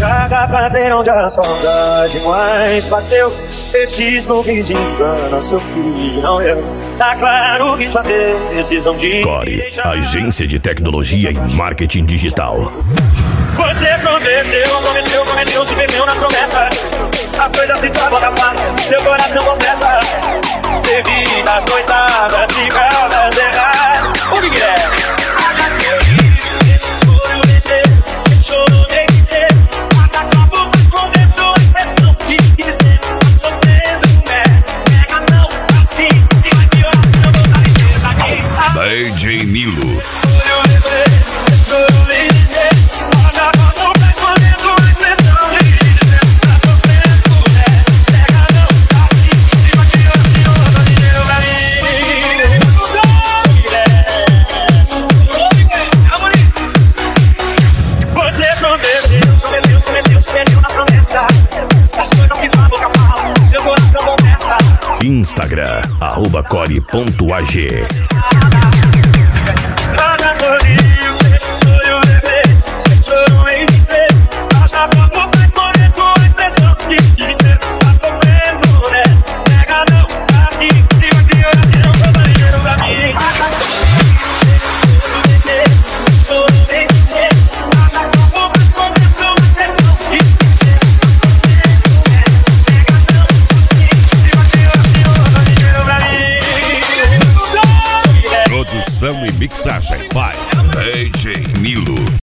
Chaga bateram de a saudade, mas bateu. Esses looks de engano, sofri, não eu. Tá claro que só tem decisão de Core, agência de tecnologia e marketing digital. Você prometeu, se perdeu na promessa. As coisas precisavam acabar, seu coração confessa. Bebidas, coitadas, cigadas erradas. O que é? DJ Nilo. Instagram, @core.ag. Produção e mixagem by DJ Nilo.